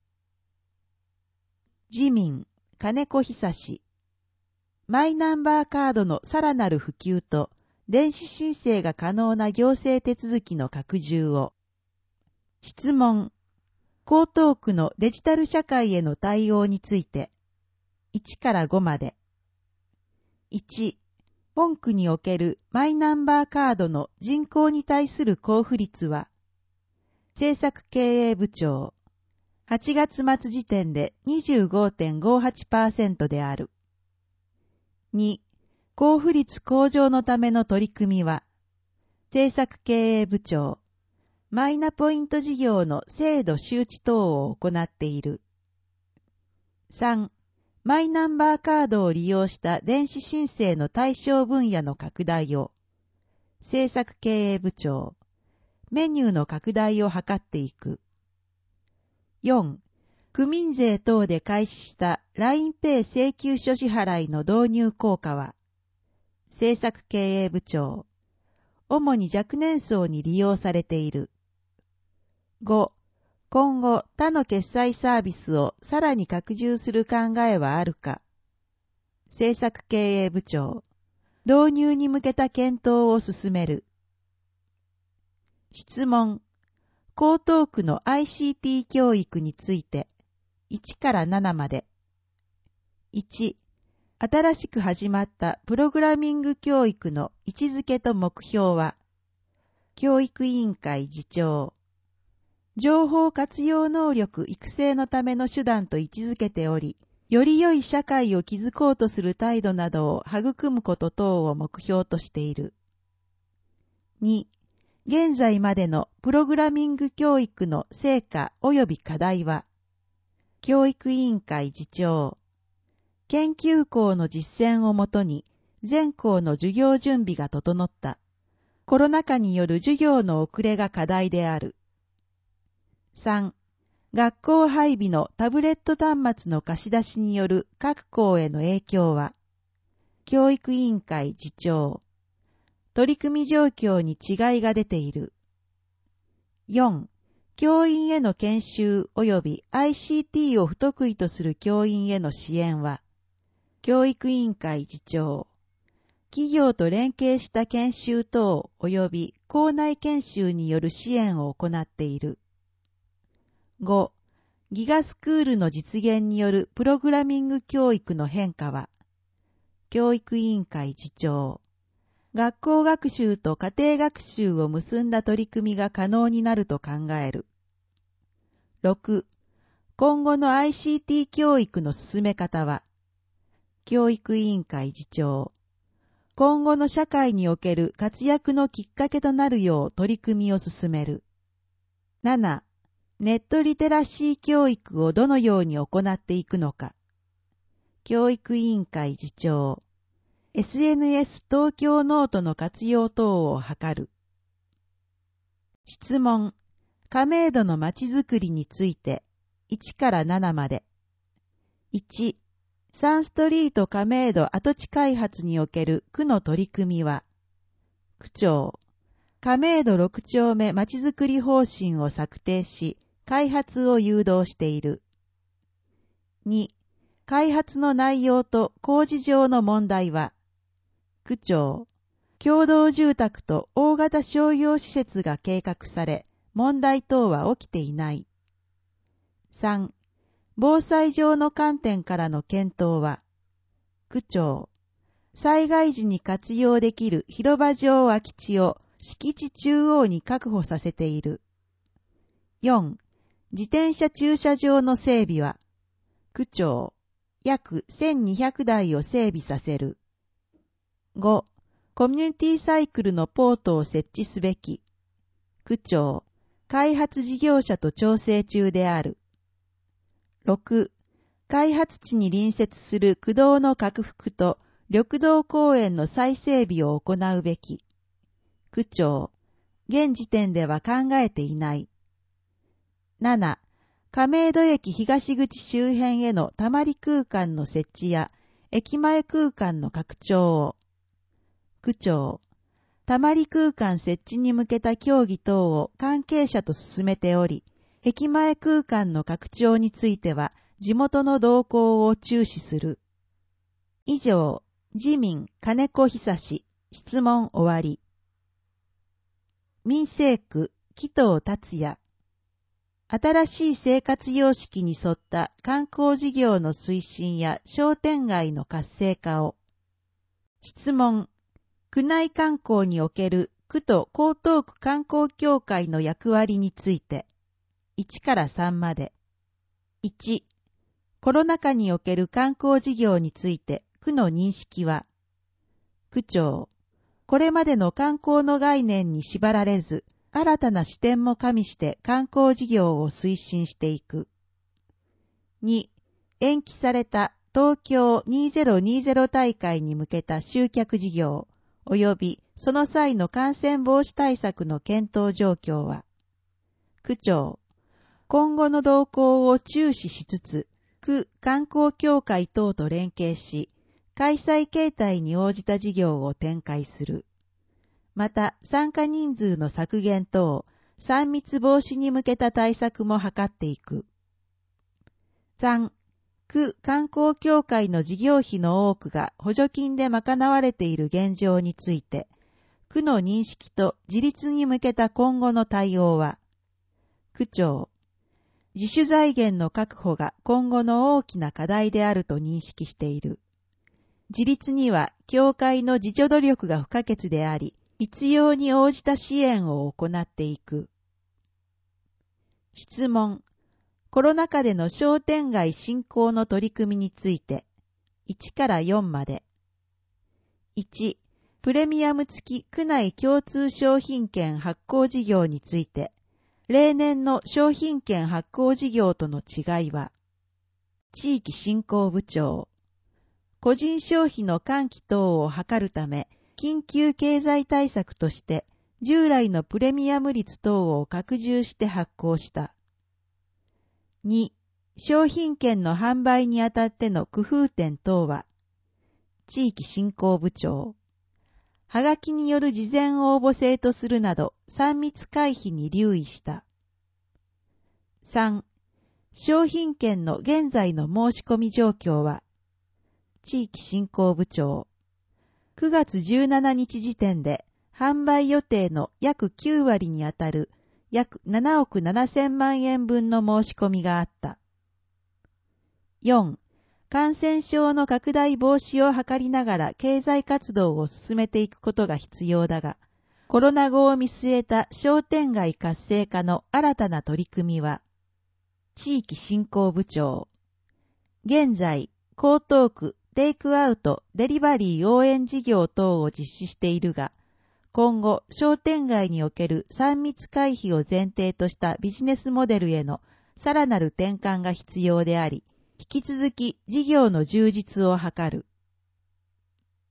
自民、金子久志。マイナンバーカードのさらなる普及と、電子申請が可能な行政手続きの拡充を。質問。江東区のデジタル社会への対応について。いちからごまで。いち、本区におけるマイナンバーカードの人口に対する交付率は、政策経営部長、はちがつ末時点で にじゅうごてんごはちパーセント である。に、交付率向上のための取り組みは、政策経営部長、マイナポイント事業の制度周知等を行っている。さん、マイナンバーカードを利用した電子申請の対象分野の拡大を、政策経営部長、メニューの拡大を図っていく。よん、区民税等で開始した ラインペイ 請求書支払いの導入効果は、政策経営部長、主に若年層に利用されている。ご、今後他の決済サービスをさらに拡充する考えはあるか。政策経営部長、導入に向けた検討を進める。質問。江東区の アイシーティー 教育について、いちからななまで。いち、新しく始まったプログラミング教育の位置づけと目標は、教育委員会次長、情報活用能力育成のための手段と位置づけており、より良い社会を築こうとする態度などを育むこと等を目標としている。に、現在までのプログラミング教育の成果及び課題は、教育委員会次長、研究校の実践をもとに全校の授業準備が整った。コロナ禍による授業の遅れが課題である。さん、学校配備のタブレット端末の貸し出しによる各校への影響は、教育委員会次長、取り組み状況に違いが出ている。よん、教員への研修及び アイシーティー を不得意とする教員への支援は、教育委員会次長、企業と連携した研修等及び校内研修による支援を行っている。ご、ギガスクールの実現によるプログラミング教育の変化は、教育委員会次長、学校学習と家庭学習を結んだ取り組みが可能になると考える。ろく、今後の アイシーティー 教育の進め方は、教育委員会次長、今後の社会における活躍のきっかけとなるよう取り組みを進める。なな、ネットリテラシー教育をどのように行っていくのか。教育委員会次長、 エスエヌエス 東京ノートの活用等を図る。質問。亀戸のまちづくりについていちからななまで。いち、サンストリート亀戸跡地開発における区の取り組みは、区長、亀戸ろく丁目まちづくり方針を策定し、開発を誘導している。に、開発の内容と工事上の問題は、区長、共同住宅と大型商業施設が計画され、問題等は起きていない。さん、防災上の観点からの検討は、区長、災害時に活用できる広場上空き地を敷地中央に確保させている。よん、自転車駐車場の整備は、区長、約せんにひゃくだいを整備させる。ご、コミュニティサイクルのポートを設置すべき。区長、開発事業者と調整中である。ろく、開発地に隣接する区道の拡幅と緑道公園の再整備を行うべき。区長、現時点では考えていない。なな、亀戸駅東口周辺へのたまり空間の設置や駅前空間の拡張を。区長、たまり空間設置に向けた協議等を関係者と進めており、駅前空間の拡張については地元の動向を注視する。以上、自民金子久志、質問終わり。民生区紀藤達也。新しい生活様式に沿った観光事業の推進や商店街の活性化を。質問。区内観光における区と江東区観光協会の役割について。いちからさんまで。いち、コロナ禍における観光事業について区の認識は、区長、これまでの観光の概念に縛られず、新たな視点も加味して観光事業を推進していく。に、延期された東京にせんにじゅう大会に向けた集客事業、及びその際の感染防止対策の検討状況は、区長、今後の動向を注視しつつ、区観光協会等と連携し、開催形態に応じた事業を展開する。また、参加人数の削減等、さん密防止に向けた対策も図っていく。さん、区観光協会の事業費の多くが補助金で賄われている現状について、区の認識と自立に向けた今後の対応は、区長、自主財源の確保が今後の大きな課題であると認識している。自立には協会の自助努力が不可欠であり、必要に応じた支援を行っていく。質問。コロナ禍での商店街振興の取り組みについて、いちからよんまで。いち、プレミアム付き区内共通商品券発行事業について、例年の商品券発行事業との違いは、地域振興部長、個人消費の喚起等を図るため、緊急経済対策として、従来のプレミアム率等を拡充して発行した。に、商品券の販売にあたっての工夫点等は、地域振興部長、はがきによる事前応募制とするなど、さん密回避に留意した。さん、商品券の現在の申し込み状況は、地域振興部長、くがつじゅうしちにち時点で販売予定の約きゅうわりにあたる約ななおくななせんまんえん分の申し込みがあった。よん、感染症の拡大防止を図りながら経済活動を進めていくことが必要だが、コロナ後を見据えた商店街活性化の新たな取り組みは、地域振興部長、現在、江東区テイクアウト、デリバリー応援事業等を実施しているが、今後、商店街におけるさん密回避を前提としたビジネスモデルへのさらなる転換が必要であり、引き続き事業の充実を図る。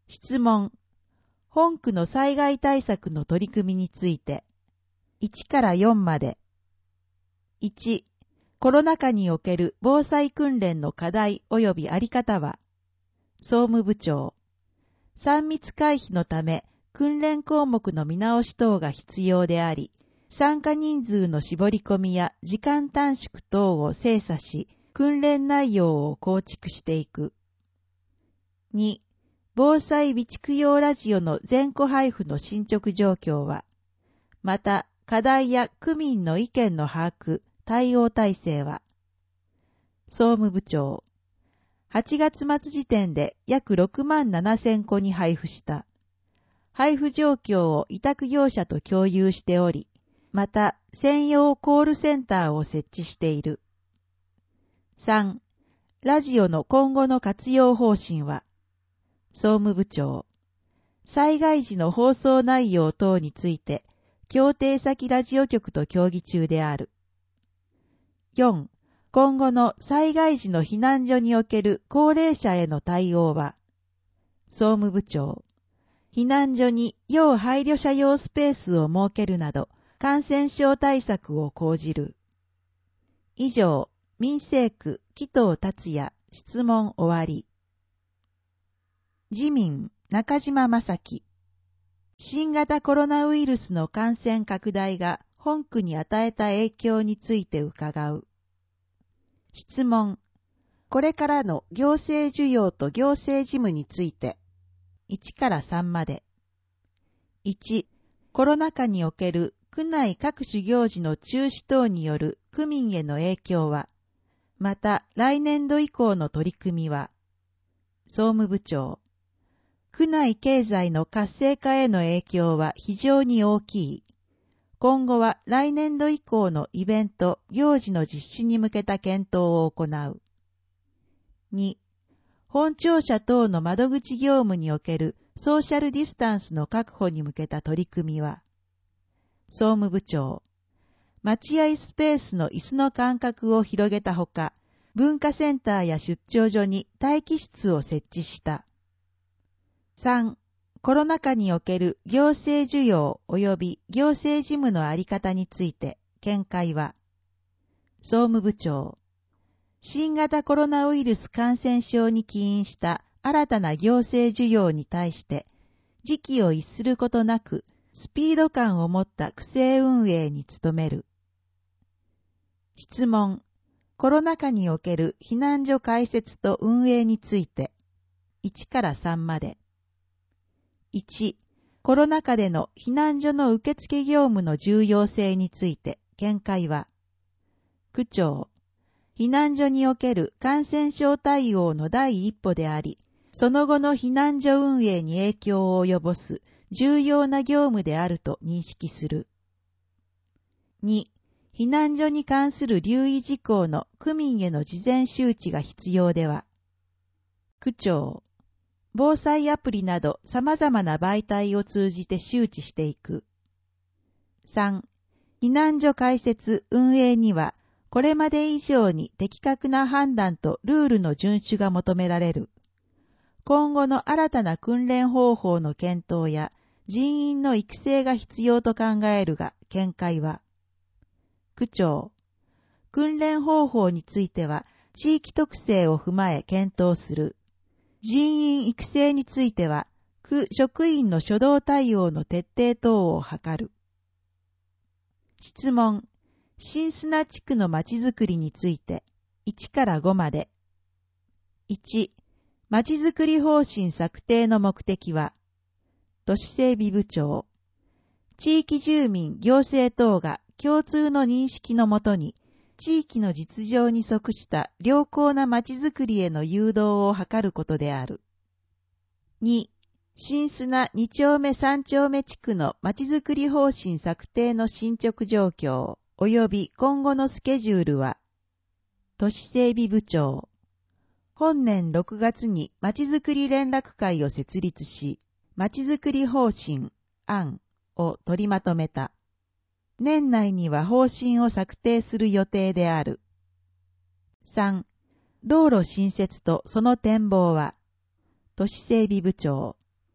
質問。本区の災害対策の取り組みについて。いちからよんまで。いち、コロナ禍における防災訓練の課題及びあり方は、総務部長。さん密回避のため、訓練項目の見直し等が必要であり、参加人数の絞り込みや時間短縮等を精査し、訓練内容を構築していく。に、防災備蓄用ラジオの全戸配布の進捗状況は、また、課題や区民の意見の把握、対応体制は、総務部長。はちがつ末時点で約ろくまんななせんこに配布した。配布状況を委託業者と共有しており、また専用コールセンターを設置している。さん、ラジオの今後の活用方針は、総務部長。災害時の放送内容等について、協定先ラジオ局と協議中である。よん、今後の災害時の避難所における高齢者への対応は、総務部長。避難所に要配慮者用スペースを設けるなど、感染症対策を講じる。以上、民生区紀藤達也、質問終わり。自民、中島正樹。新型コロナウイルスの感染拡大が本区に与えた影響について伺う。質問。これからの行政需要と行政事務について。いちからさんまで。いち、コロナ禍における区内各種行事の中止等による区民への影響は、また来年度以降の取り組みは、総務部長。区内経済の活性化への影響は非常に大きい。今後は来年度以降のイベント、行事の実施に向けた検討を行う。に、本庁舎等の窓口業務におけるソーシャルディスタンスの確保に向けた取り組みは、総務部長。待合スペースの椅子の間隔を広げたほか、文化センターや出張所に待機室を設置した。さん、コロナ禍における行政需要及び行政事務のあり方について見解は、総務部長。新型コロナウイルス感染症に起因した新たな行政需要に対して、時期を逸することなく、スピード感を持った区政運営に努める。質問。コロナ禍における避難所開設と運営について、いちからさんまで。いち、コロナ禍での避難所の受付業務の重要性について見解は、区長。避難所における感染症対応の第一歩であり、その後の避難所運営に影響を及ぼす重要な業務であると認識する。に、避難所に関する留意事項の区民への事前周知が必要では、区長。防災アプリなど様々な媒体を通じて周知していく。さん、避難所開設運営には、これまで以上に的確な判断とルールの遵守が求められる。今後の新たな訓練方法の検討や人員の育成が必要と考えるが、見解は、区長。訓練方法については、地域特性を踏まえ検討する。人員育成については、区職員の初動対応の徹底等を図る。質問。新砂地区のまちづくりについて、いちからごまで。いち、まちづくり方針策定の目的は、都市整備部長。地域住民、行政等が共通の認識のもとに、地域の実情に即した良好なまちづくりへの誘導を図ることである。に、新砂に丁目さん丁目地区のまちづくり方針策定の進捗状況及び今後のスケジュールは、都市整備部長。本年ろくがつにまちづくり連絡会を設立し、まちづくり方針案を取りまとめた。年内には方針を策定する予定である。さん、道路新設とその展望は、都市整備部長。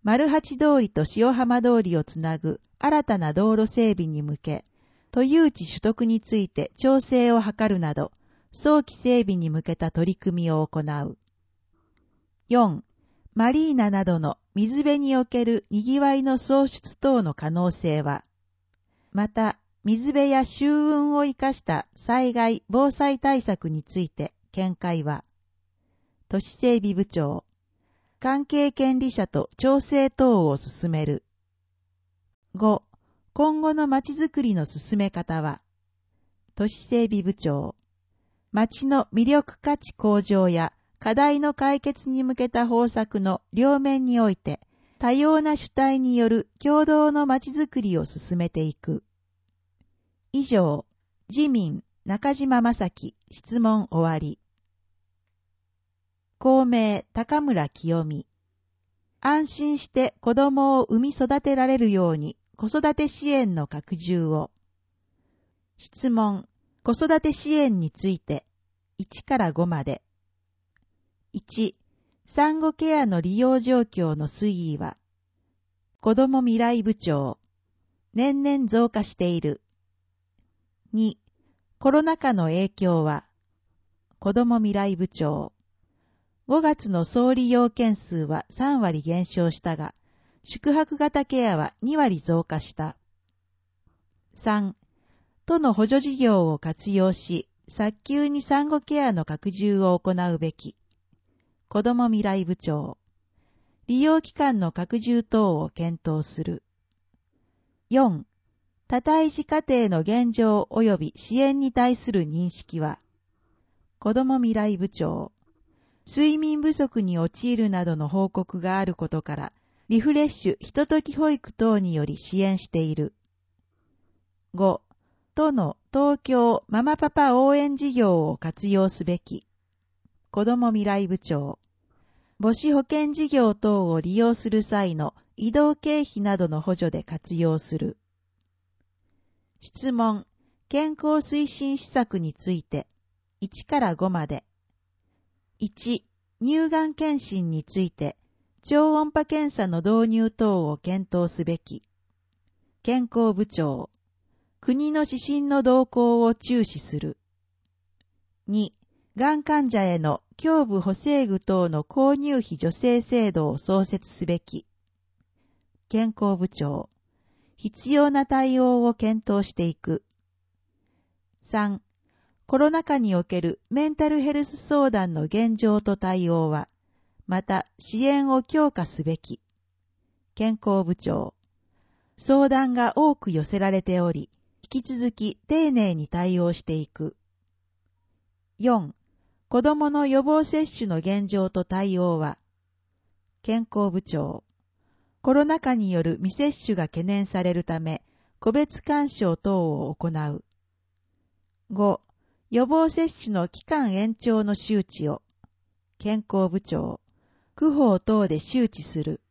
丸八通りと塩浜通りをつなぐ新たな道路整備に向け、都有地取得について調整を図るなど、早期整備に向けた取り組みを行う。よん. マリーナなどの水辺における賑わいの創出等の可能性は、また、水辺や舟運を生かした災害・防災対策について見解は、都市整備部長、関係権利者と調整等を進める。ご. 今後のまちづくりの進め方は、都市整備部長、町の魅力価値向上や課題の解決に向けた方策の両面において、多様な主体による共同のまちづくりを進めていく。以上、自民、中島正樹、質問終わり。公明、高村清美。安心して子供を産み育てられるように子育て支援の拡充を。質問、子育て支援について、いちからごまで。いち、産後ケアの利用状況の推移は、子ども未来部長、年々増加している。に、コロナ禍の影響は、子ども未来部長、ごがつの総利用件数はさんわり減少したが、宿泊型ケアはにわり増加した。さん、都の補助事業を活用し、早急に産後ケアの拡充を行うべき。子ども未来部長、利用期間の拡充等を検討する。よん、多胎児家庭の現状及び支援に対する認識は、子ども未来部長、睡眠不足に陥るなどの報告があることから、リフレッシュひととき保育等により支援している。ご、都の東京ママパパ応援事業を活用すべき。子ども未来部長、母子保険事業等を利用する際の移動経費などの補助で活用する。質問、健康推進施策について、いちからごまで。いち、乳がん検診について、超音波検査の導入等を検討すべき。健康部長、国の指針の動向を注視する。に、がん患者への胸部補正具等の購入費助成制度を創設すべき。健康部長、必要な対応を検討していく。さん、コロナ禍におけるメンタルヘルス相談の現状と対応は、また支援を強化すべき。健康部長、相談が多く寄せられており、引き続き丁寧に対応していく。よん、子どもの予防接種の現状と対応は、健康部長、コロナ禍による未接種が懸念されるため、個別干渉等を行う。ご、予防接種の期間延長の周知を、健康部長、区法等で周知する。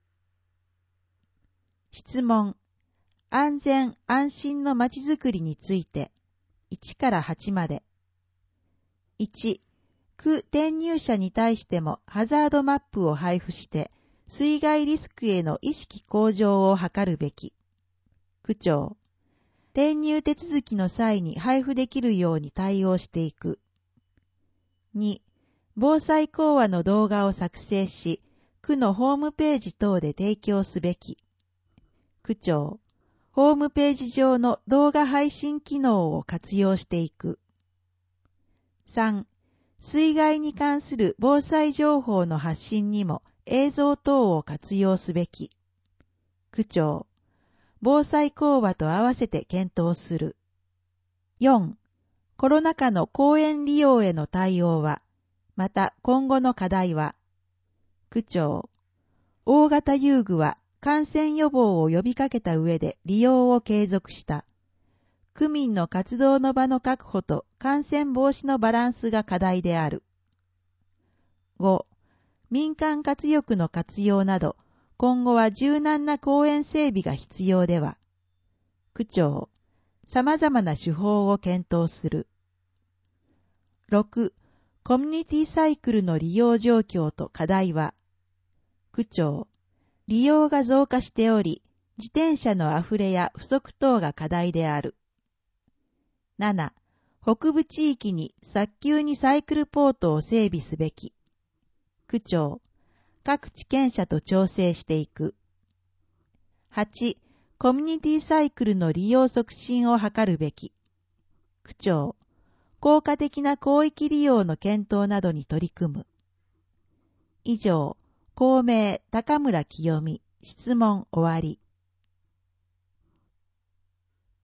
質問、安全安心のまちづくりについて、いちからはちまで。いち、区転入者に対してもハザードマップを配布して、水害リスクへの意識向上を図るべき。区長、転入手続きの際に配布できるように対応していく。に、防災講話の動画を作成し、区のホームページ等で提供すべき。区長、ホームページ上の動画配信機能を活用していく。さん、水害に関する防災情報の発信にも映像等を活用すべき。区長、防災講話と合わせて検討する。よん、コロナ禍の公園利用への対応は、また今後の課題は、区長、大型遊具は感染予防を呼びかけた上で利用を継続した。区民の活動の場の確保と感染防止のバランスが課題である。ご、民間活力の活用など、今後は柔軟な公園整備が必要では、区長、様々な手法を検討する。ろく、コミュニティサイクルの利用状況と課題は、区長、 利用が増加しており、自転車のあふれや不足等が課題である。なな、北部地域に早急にサイクルポートを整備すべき。区長、各地権者と調整していく。はち、コミュニティサイクルの利用促進を図るべき。区長、効果的な広域利用の検討などに取り組む。以上、公明高村清美、質問終わり。